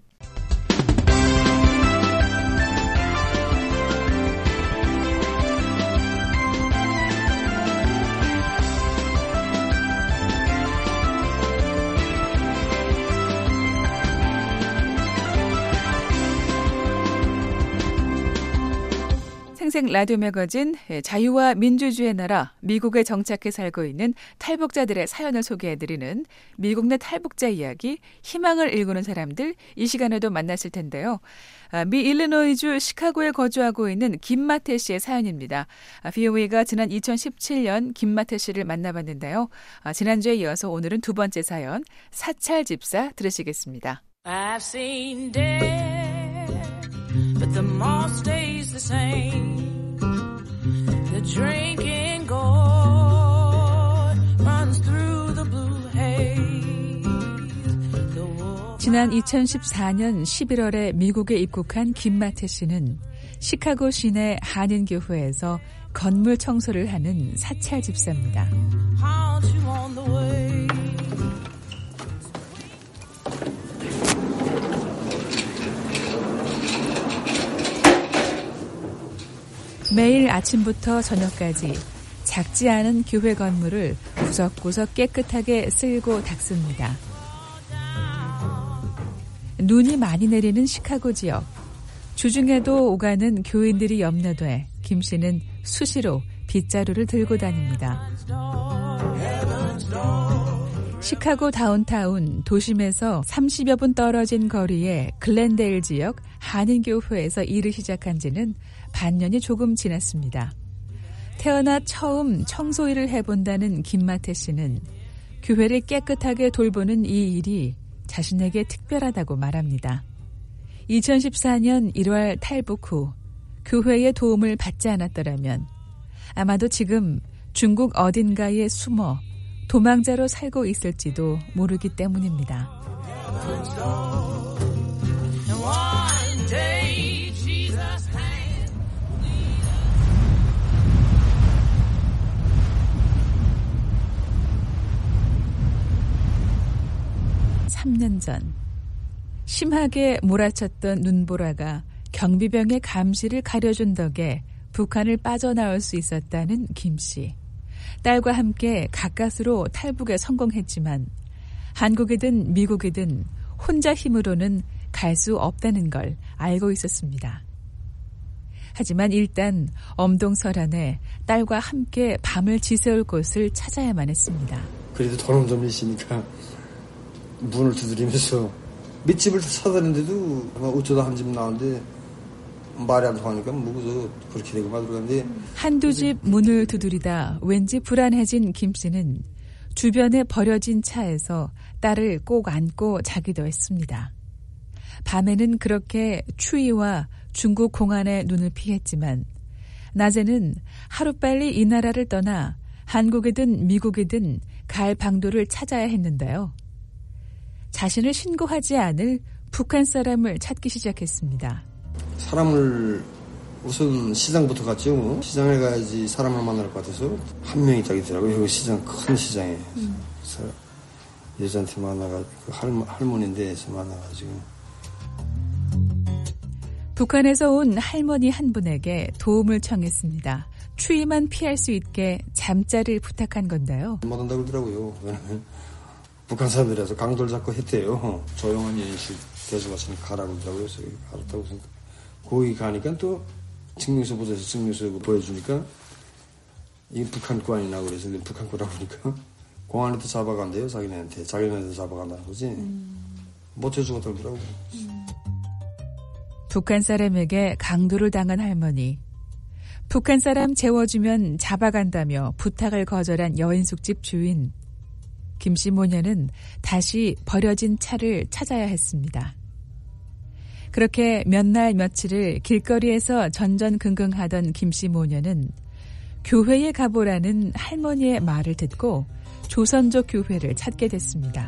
생생 라디오 매거진 자유와 민주주의의 나라 미국에 정착해 살고 있는 탈북자들의 사연을 소개해드리는 미국 내 탈북자 이야기, 희망을 일구는 사람들, 이 시간에도 만나실 텐데요. 미 일리노이주 시카고에 거주하고 있는 김마태 씨의 사연입니다. BOA가 지난 2017년 김마태 씨를 만나봤는데요. 지난주에 이어서 오늘은 두 번째 사연, 사찰 집사 들으시겠습니다. I've seen death but the mall stays the same. The drinking gourd runs through the blue haze. 지난 2014년 11월에 미국에 입국한 김마태 씨는 시카고 시내 한인교회에서 건물 청소를 하는 사찰 집사입니다. 매일 아침부터 저녁까지 작지 않은 교회 건물을 구석구석 깨끗하게 쓸고 닦습니다. 눈이 많이 내리는 시카고 지역. 주중에도 오가는 교인들이 염려돼 김 씨는 수시로 빗자루를 들고 다닙니다. 시카고 다운타운 도심에서 30여 분 떨어진 거리의 글렌데일 지역 한인교회에서 일을 시작한 지는 반년이 조금 지났습니다. 태어나 처음 청소일을 해본다는 김마태 씨는 교회를 깨끗하게 돌보는 이 일이 자신에게 특별하다고 말합니다. 2014년 1월 탈북 후 교회의 도움을 받지 않았더라면 아마도 지금 중국 어딘가에 숨어 도망자로 살고 있을지도 모르기 때문입니다. 3년 전 심하게 몰아쳤던 눈보라가 경비병의 감시를 가려준 덕에 북한을 빠져나올 수 있었다는 김 씨. 딸과 함께 가까스로 탈북에 성공했지만 한국이든 미국이든 혼자 힘으로는 갈 수 없다는 걸 알고 있었습니다. 하지만 일단 엄동설안에 딸과 함께 밤을 지새울 곳을 찾아야만 했습니다. 그래도 돈은 좀 있으니까 문을 두드리면서 몇 집을 찾아다녔는데도 어쩌다 한 집 나왔는데 말이 안 통하니까 뭐그저 그렇게 되고 막 그러는데 한두 집 문을 두드리다 왠지 불안해진 김 씨는 주변에 버려진 차에서 딸을 꼭 안고 자기도 했습니다. 밤에는 그렇게 추위와 중국 공안의 눈을 피했지만 낮에는 하루빨리 이 나라를 떠나 한국이든 미국이든 갈 방도를 찾아야 했는데요. 자신을 신고하지 않을 북한 사람을 찾기 시작했습니다. 사람을 우선 시장부터 갔죠. 시장에 가야지 사람을 만날 것 같아서 한 명이 딱 있더라고요. 여기 시장 큰 시장에. 그래서 여자한테 만나가지고 할머니인데 해서 만나가지고 북한에서 온 할머니 한 분에게 도움을 청했습니다. 추위만 피할 수 있게 잠자를 부탁한 건데요. 못 한다고 그러더라고요. 왜냐면 북한 사람들이라서 강도를 잡고 했대요. 조용한 연식 대접하시니 가라고 그러더라고요. 그래서 알았다고 생각. 거기 가니까 또 증명서 보자서 증명서 보여주니까 이게 북한 거 아니나 그래서 북한 거라고 그러니까 공안에도 잡아간대요. 자기네한테 잡아간다는 거지. 못 해주고 들더라고요. 북한 사람에게 강도를 당한 할머니. 북한 사람 재워주면 잡아간다며 부탁을 거절한 여인숙집 주인. 김씨 모녀는 다시 버려진 차를 찾아야 했습니다. 그렇게 몇 날 며칠을 길거리에서 전전긍긍하던 김씨 모녀는 교회에 가보라는 할머니의 말을 듣고 조선족 교회를 찾게 됐습니다.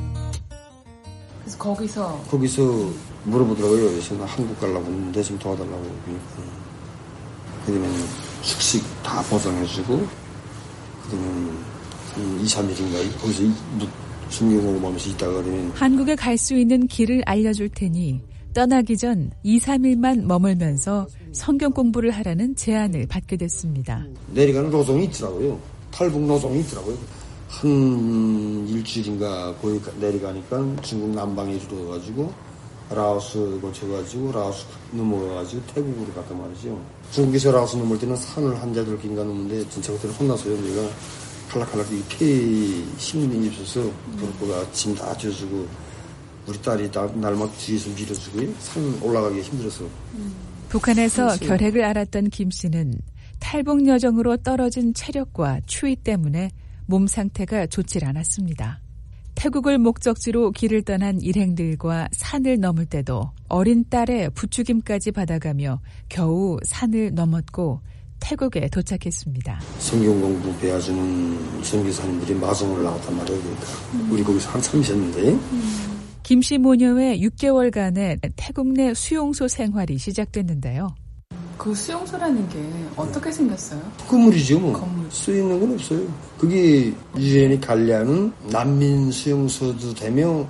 그래서 거기서 물어보더라고요. 그래서 나 한국 가려고 했는데 좀 도와달라고 그러니까. 그러면 숙식 다 보장해주고 그러면 2, 3일인가 거기서 숨겨먹으면서 있다가 그러면 한국에 갈 수 있는 길을 알려줄 테니 떠나기 전 2, 3일만 머물면서 성경 공부를 하라는 제안을 받게 됐습니다. 내려가는 노동이 있더라고요. 탈북 노동이 있더라고요. 한 일주일인가 거기 내려가니까 중국 남방에 이르러가지고 라오스 거쳐가지고 라오스 넘어가가지고 태국으로 갔단 말이죠. 중국에서 라오스 넘을 때는 산을 한 자들긴가 넘는데 진짜 그때는 혼났어요. 내가 칼락칼락 폐 힘이 있어서 그거가 짐 다 져주고 우리 딸이 날막 뒤에서 밀어주고 산 올라가기 힘들어서. 북한에서 결핵을 앓았던 김 씨는 탈북 여정으로 떨어진 체력과 추위 때문에 몸 상태가 좋질 않았습니다. 태국을 목적지로 길을 떠난 일행들과 산을 넘을 때도 어린 딸의 부추김까지 받아가며 겨우 산을 넘었고 태국에 도착했습니다. 성경 공부 배워주는 선교사님들이 마성을 나왔단 말이에요. 그러니까 우리 거기서 한참 있었는데. 김씨 모녀의 6개월간의 태국 내 수용소 생활이 시작됐는데요. 그 수용소라는 게 어떻게 생겼어요? 건물이죠, 뭐. 건물. 쓰이는 건 없어요. 그게 유엔이 관리하는 난민 수용소도 되며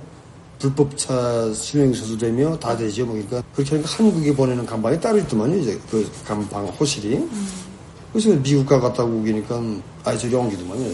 불법차 수용소도 되며 다 되죠. 뭐. 그러니까 그렇게 하니까 한국에 보내는 간방이 따로 있더만요. 이제 그 간방 호실이. 그래서 미국 가갔다 오기니까 저리 옮기더만요.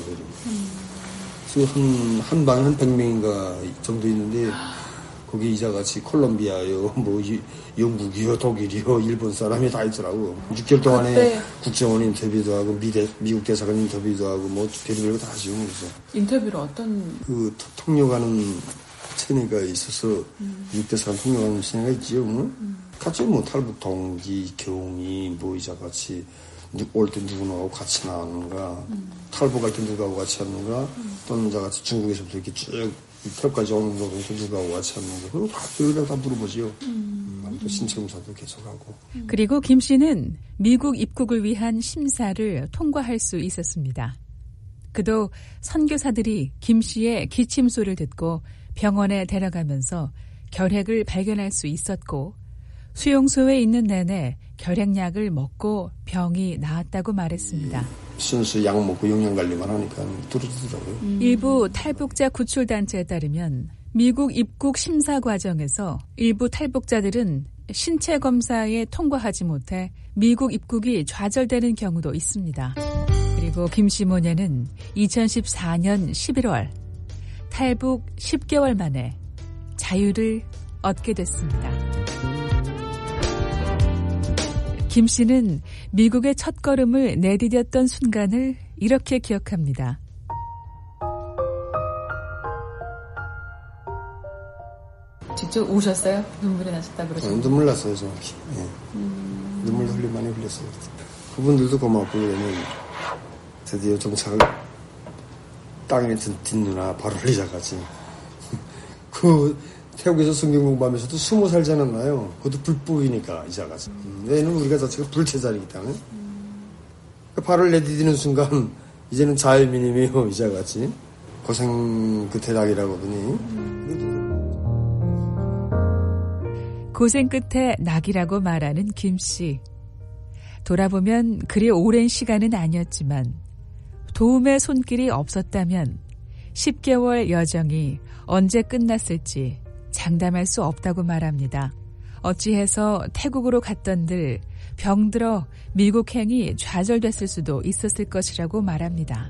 그래서 한 방에 한 100명인가 정도 있는데 거기 이자같이 콜롬비아요, 뭐 영국이요, 독일이요, 일본 사람이 다 있더라고. 6개월 동안에 국정원 인터뷰도 하고 미국 대사관 인터뷰도 하고 뭐 별의별 거 다 하죠. 그래서 인터뷰를 어떤 통역하는 체내가 있어서 미국 대사관 통역하는 체내가 있지요. 같이 뭐 탈북 동기, 경위, 뭐 이자같이 올 때 누구하고 같이 나왔는가, 탈북할 때 누구하고 같이 왔는가, 또는 이자같이 중국에서부터 이렇게 쭉 이탈까지 오는 정도 누구하고 같이 왔는가, 그리고 다 물어보지요. 또 신체검사도 계속하고. 그리고 김 씨는 미국 입국을 위한 심사를 통과할 수 있었습니다. 그도 선교사들이 김 씨의 기침소를 듣고 병원에 데려가면서 결핵을 발견할 수 있었고 수용소에 있는 내내 결핵약을 먹고 병이 나았다고 말했습니다. 순수 약 먹고 영양관리만 하니까 뚫어지더라고요. 일부 탈북자 구출단체에 따르면 미국 입국 심사 과정에서 일부 탈북자들은 신체 검사에 통과하지 못해 미국 입국이 좌절되는 경우도 있습니다. 그리고 김 씨 모녀는 2014년 11월 탈북 10개월 만에 자유를 얻게 됐습니다. 김 씨는 미국의 첫걸음을 내디뎠던 순간을 이렇게 기억합니다. 직접 우셨어요? 눈물이 나셨다 그러셨어요? 눈물 났어요, 정확히. 예. 눈물 많이 흘렸어요. 그분들도 고맙고, 왜냐면 드디어 정착을 땅에 딛누나 바로 흘리자같이. 태국에서 성경 공부하면서도 20살 지났나요? 그것도 불법이니까, 이자같이. 왜냐면 우리가 자체가 불체자이기 때문에. 발을 내디디는 순간, 이제는 자유민임이에요, 이자같이. 고생 끝에 낙이라고 하더니. 고생 끝에 낙이라고 말하는 김 씨. 돌아보면 그리 오랜 시간은 아니었지만 도움의 손길이 없었다면 10개월 여정이 언제 끝났을지 장담할 수 없다고 말합니다. 어찌해서 태국으로 갔던들 병들어 미국행이 좌절됐을 수도 있었을 것이라고 말합니다.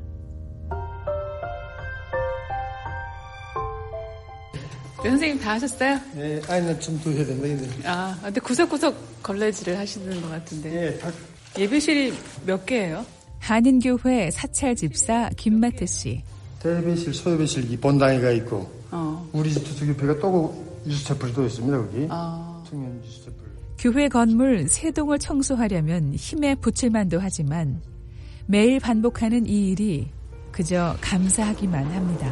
선생님 다 하셨어요? 네, 나 좀 더 해야 된다, 근데. 근데 구석구석 걸레질을 하시는 것 같은데. 네, 예배실이 몇 개예요? 한인교회 사찰집사 김마태 씨. 대예배실, 소예배실 이 본당회가 있고, 우리 집 저쪽 옆에가 또 유수채플이 또 있습니다, 거기. 청년 유수채플. 교회 건물 3동을 청소하려면 힘에 부칠만도 하지만 매일 반복하는 이 일이 그저 감사하기만 합니다.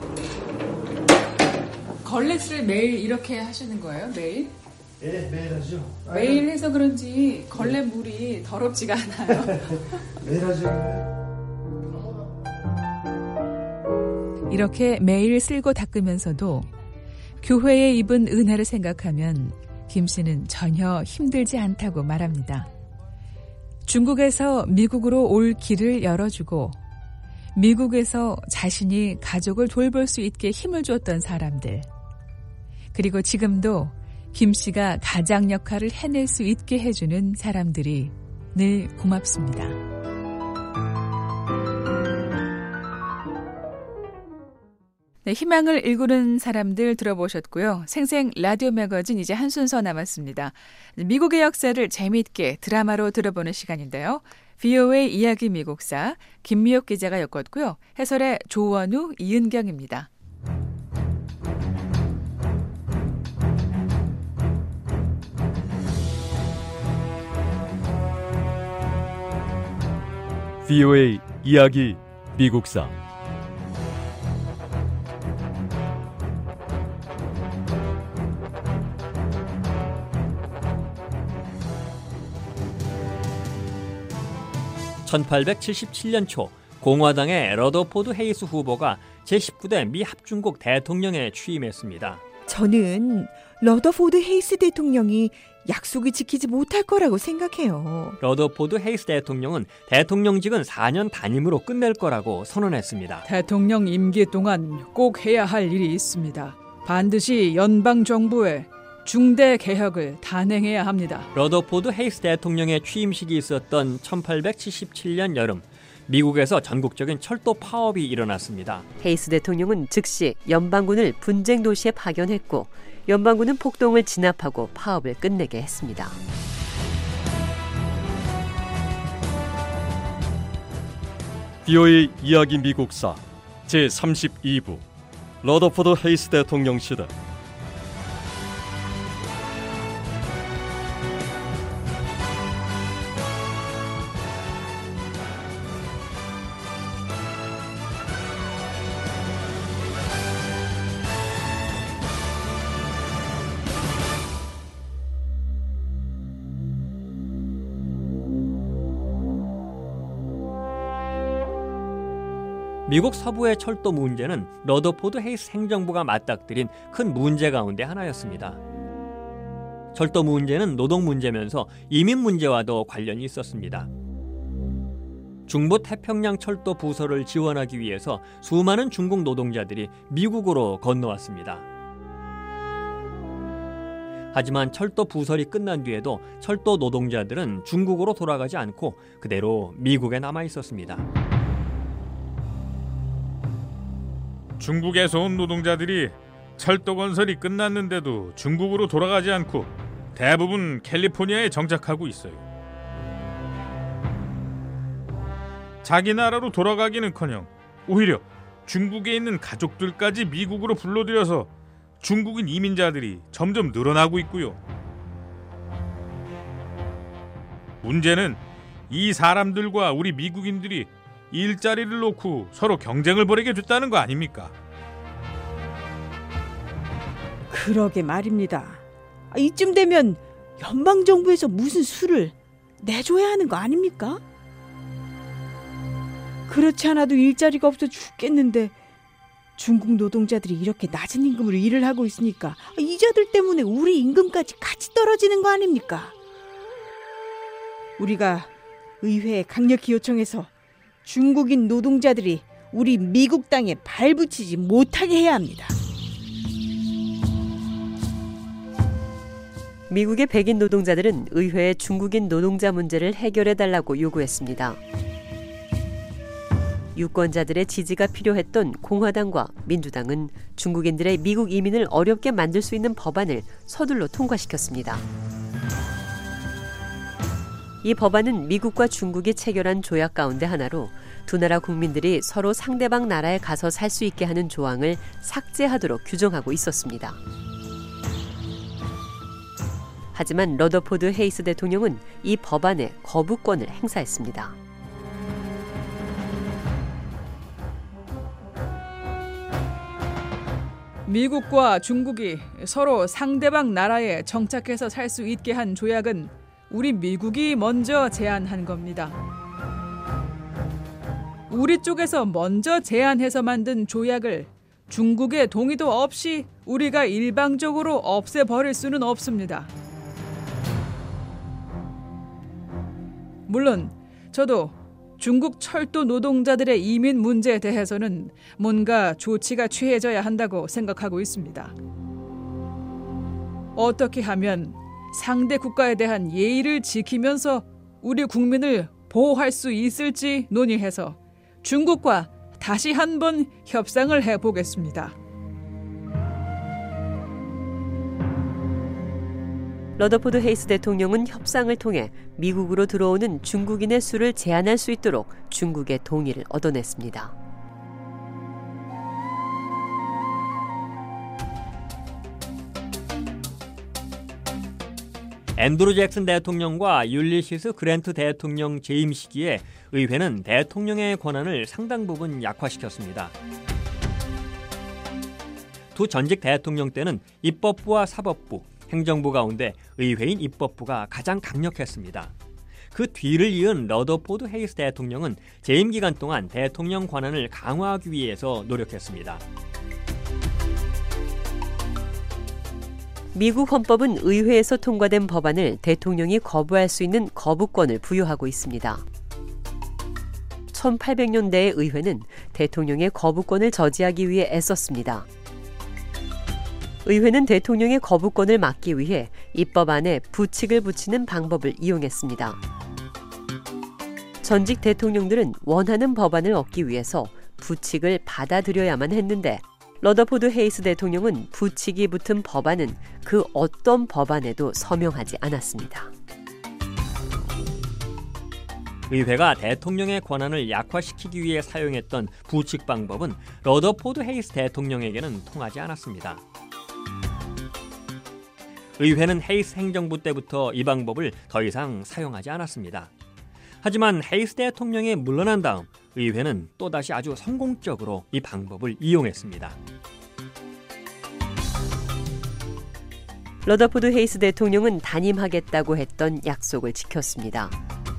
걸레질을 매일 이렇게 하시는 거예요? 매일? 네, 매일 하죠. 매일 해서 그런지 걸레물이 더럽지가 않아요. 매일 하죠. 이렇게 매일 쓸고 닦으면서도 교회에 입은 은혜를 생각하면 김 씨는 전혀 힘들지 않다고 말합니다. 중국에서 미국으로 올 길을 열어주고 미국에서 자신이 가족을 돌볼 수 있게 힘을 줬던 사람들. 그리고 지금도 김 씨가 가장 역할을 해낼 수 있게 해주는 사람들이 늘 고맙습니다. 네, 희망을 일구는 사람들 들어보셨고요. 생생 라디오 매거진 이제 한 순서 남았습니다. 미국의 역사를 재미있게 드라마로 들어보는 시간인데요. VOA 이야기 미국사 김미옥 기자가 엮었고요. 해설의 조원우, 이은경입니다. VOA 이야기 미국사 1877년 초 공화당의 러더포드 헤이스 후보가 제19대 미 합중국 대통령에 취임했습니다. 저는 러더포드 헤이스 대통령이 약속을 지키지 못할 거라고 생각해요. 러더포드 헤이스 대통령은 대통령직은 4년 단임으로 끝낼 거라고 선언했습니다. 대통령 임기 동안 꼭 해야 할 일이 있습니다. 반드시 연방정부의 중대 개혁을 단행해야 합니다. 러더포드 헤이스 대통령의 취임식이 있었던 1877년 여름, 미국에서 전국적인 철도 파업이 일어났습니다. 헤이스 대통령은 즉시 연방군을 분쟁 도시에 파견했고 연방군은 폭동을 진압하고 파업을 끝내게 했습니다. VOA 이야기 미국사 제32부 러더포드 헤이스 대통령 시대. 미국 서부의 철도 문제는 러더포드 헤이스 행정부가 맞닥뜨린 큰 문제 가운데 하나였습니다. 철도 문제는 노동 문제면서 이민 문제와도 관련이 있었습니다. 중부 태평양 철도 부설을 지원하기 위해서 수많은 중국 노동자들이 미국으로 건너왔습니다. 하지만 철도 부설이 끝난 뒤에도 철도 노동자들은 중국으로 돌아가지 않고 그대로 미국에 남아 있었습니다. 중국에서 온 노동자들이 철도 건설이 끝났는데도 중국으로 돌아가지 않고 대부분 캘리포니아에 정착하고 있어요. 자기 나라로 돌아가기는커녕 오히려 중국에 있는 가족들까지 미국으로 불러들여서 중국인 이민자들이 점점 늘어나고 있고요. 문제는 이 사람들과 우리 미국인들이 일자리를 놓고 서로 경쟁을 벌이게 됐다는 거 아닙니까? 그러게 말입니다. 이쯤 되면 연방정부에서 무슨 수를 내줘야 하는 거 아닙니까? 그렇지 않아도 일자리가 없어 죽겠는데 중국 노동자들이 이렇게 낮은 임금으로 일을 하고 있으니까 이자들 때문에 우리 임금까지 같이 떨어지는 거 아닙니까? 우리가 의회에 강력히 요청해서 중국인 노동자들이 우리 미국 땅에 발붙이지 못하게 해야 합니다. 미국의 백인 노동자들은 의회에 중국인 노동자 문제를 해결해달라고 요구했습니다. 유권자들의 지지가 필요했던 공화당과 민주당은 중국인들의 미국 이민을 어렵게 만들 수 있는 법안을 서둘러 통과시켰습니다. 이 법안은 미국과 중국이 체결한 조약 가운데 하나로 두 나라 국민들이 서로 상대방 나라에 가서 살 수 있게 하는 조항을 삭제하도록 규정하고 있었습니다. 하지만 러더포드 헤이스 대통령은 이 법안에 거부권을 행사했습니다. 미국과 중국이 서로 상대방 나라에 정착해서 살 수 있게 한 조약은 우리 미국이 먼저 제안한 겁니다. 우리 쪽에서 먼저 제안해서 만든 조약을 중국의 동의도 없이 우리가 일방적으로 없애버릴 수는 없습니다. 물론 저도 중국 철도 노동자들의 이민 문제에 대해서는 뭔가 조치가 취해져야 한다고 생각하고 있습니다. 어떻게 하면 상대 국가에 대한 예의를 지키면서 우리 국민을 보호할 수 있을지 논의해서 중국과 다시 한번 협상을 해보겠습니다. 러더포드 헤이스 대통령은 협상을 통해 미국으로 들어오는 중국인의 수를 제한할 수 있도록 중국의 동의를 얻어냈습니다. 앤드루 잭슨 대통령과 율리시스 그랜트 대통령 재임 시기에 의회는 대통령의 권한을 상당 부분 약화시켰습니다. 두 전직 대통령 때는 입법부와 사법부, 행정부 가운데 의회인 입법부가 가장 강력했습니다. 그 뒤를 이은 러더포드 헤이스 대통령은 재임 기간 동안 대통령 권한을 강화하기 위해서 노력했습니다. 미국 헌법은 의회에서 통과된 법안을 대통령이 거부할 수 있는 거부권을 부여하고 있습니다. 1800년대의 의회는 대통령의 거부권을 저지하기 위해 애썼습니다. 의회는 대통령의 거부권을 막기 위해 입법안에 부칙을 붙이는 방법을 이용했습니다. 전직 대통령들은 원하는 법안을 얻기 위해서 부칙을 받아들여야만 했는데 러더포드 헤이스 대통령은 부칙이 붙은 법안은 그 어떤 법안에도 서명하지 않았습니다. 의회가 대통령의 권한을 약화시키기 위해 사용했던 부칙 방법은 러더포드 헤이스 대통령에게는 통하지 않았습니다. 의회는 헤이스 행정부 때부터 이 방법을 더 이상 사용하지 않았습니다. 하지만 헤이스 대통령이 물러난 다음 의회는 또다시 아주 성공적으로 이 방법을 이용했습니다. 러더포드 헤이스 대통령은 단임하겠다고 했던 약속을 지켰습니다.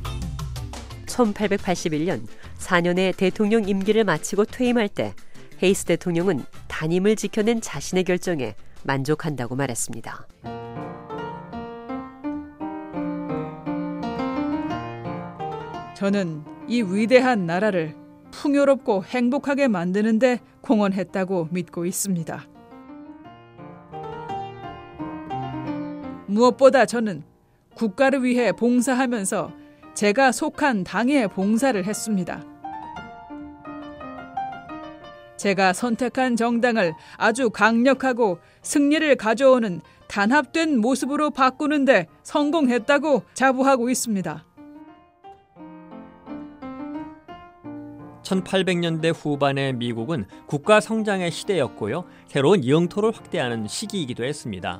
1881년 4년의 대통령 임기를 마치고 퇴임할 때 헤이스 대통령은 단임을 지켜낸 자신의 결정에 만족한다고 말했습니다. 저는 이 위대한 나라를 풍요롭고 행복하게 만드는 데 공헌했다고 믿고 있습니다. 무엇보다 저는 국가를 위해 봉사하면서 제가 속한 당에 봉사를 했습니다. 제가 선택한 정당을 아주 강력하고 승리를 가져오는 단합된 모습으로 바꾸는 데 성공했다고 자부하고 있습니다. 1800년대 후반의 미국은 국가 성장의 시대였고요. 새로운 영토를 확대하는 시기이기도 했습니다.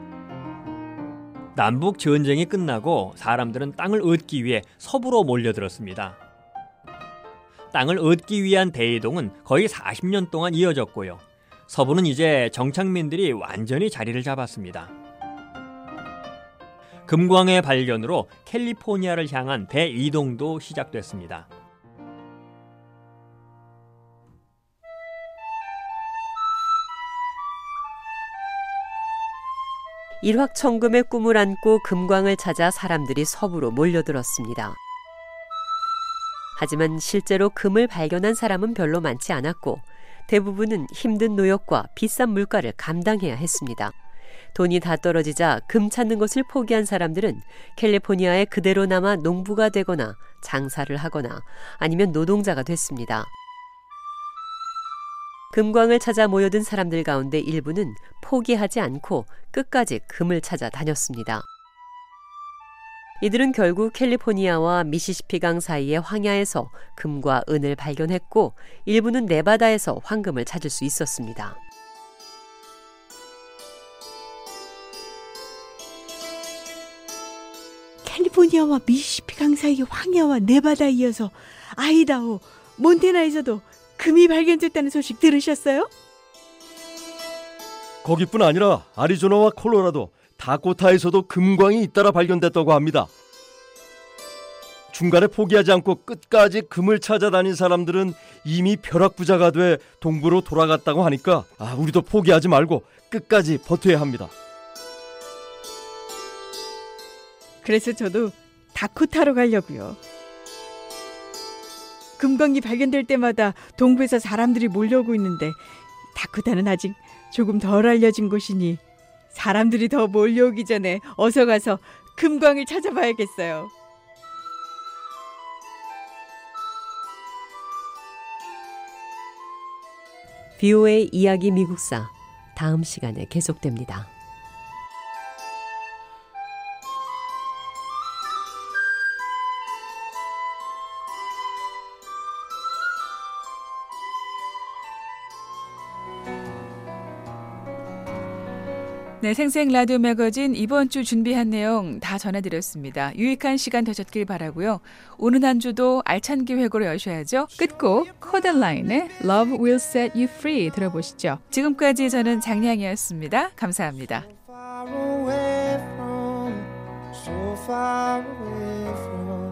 남북 전쟁이 끝나고 사람들은 땅을 얻기 위해 서부로 몰려들었습니다. 땅을 얻기 위한 대이동은 거의 40년 동안 이어졌고요. 서부는 이제 정착민들이 완전히 자리를 잡았습니다. 금광의 발견으로 캘리포니아를 향한 대이동도 시작됐습니다. 일확천금의 꿈을 안고 금광을 찾아 사람들이 서부로 몰려들었습니다. 하지만 실제로 금을 발견한 사람은 별로 많지 않았고 대부분은 힘든 노역과 비싼 물가를 감당해야 했습니다. 돈이 다 떨어지자 금 찾는 것을 포기한 사람들은 캘리포니아에 그대로 남아 농부가 되거나 장사를 하거나 아니면 노동자가 됐습니다. 금광을 찾아 모여든 사람들 가운데 일부는 포기하지 않고 끝까지 금을 찾아 다녔습니다. 이들은 결국 캘리포니아와 미시시피강 사이의 황야에서 금과 은을 발견했고 일부는 네바다에서 황금을 찾을 수 있었습니다. 캘리포니아와 미시시피강 사이의 황야와 네바다에 이어서 아이다호, 몬태나에서도 금이 발견됐다는 소식 들으셨어요? 거기뿐 아니라 아리조나와 콜로라도, 다코타에서도 금광이 잇따라 발견됐다고 합니다. 중간에 포기하지 않고 끝까지 금을 찾아다닌 사람들은 이미 벼락부자가 돼 동부로 돌아갔다고 하니까 우리도 포기하지 말고 끝까지 버텨야 합니다. 그래서 저도 다코타로 가려고요. 금광이 발견될 때마다 동부에서 사람들이 몰려오고 있는데 다코타는 아직 조금 덜 알려진 곳이니 사람들이 더 몰려오기 전에 어서 가서 금광을 찾아봐야겠어요. VOA 이야기 미국사 다음 시간에 계속됩니다. 네, 생생 라디오 매거진 이번 주 준비한 내용 다 전해드렸습니다. 유익한 시간 되셨길 바라고요. 오늘 한 주도 알찬 기획으로 여셔야죠. 끝곡 코델라인의 Love Will Set You Free 들어보시죠. 지금까지 저는 장량이었습니다. 감사합니다. So far away from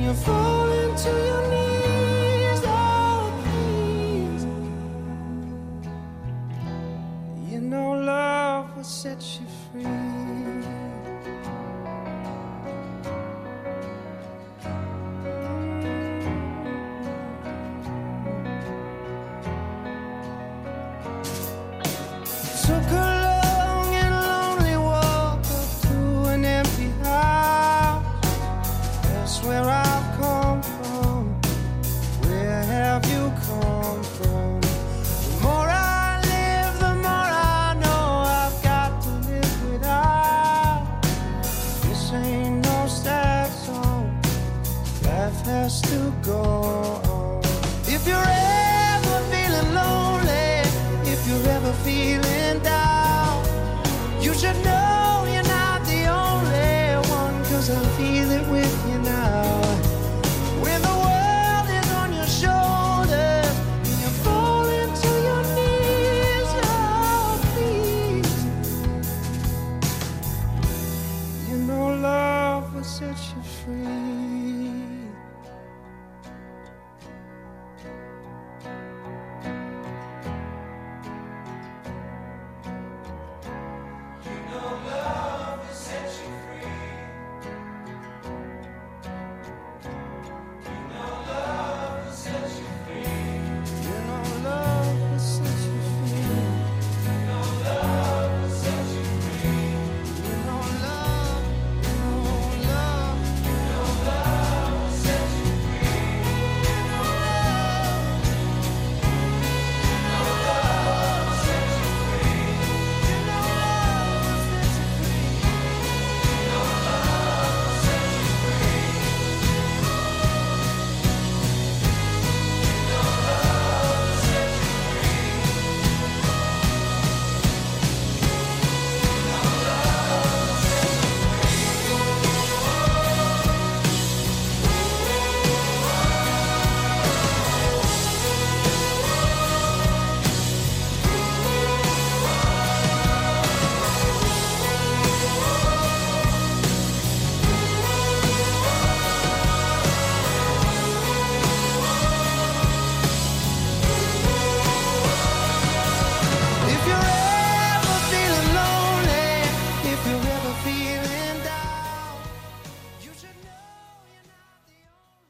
you fall into your knees, oh please. You know love will set you free. Took a long and lonely walk up to an empty house. That's where I've come from. Where have you come from? The more I live, the more I know I've got to live without. This ain't no sad song. Life has to go on. If you're ever feeling lonely, if you're ever feeling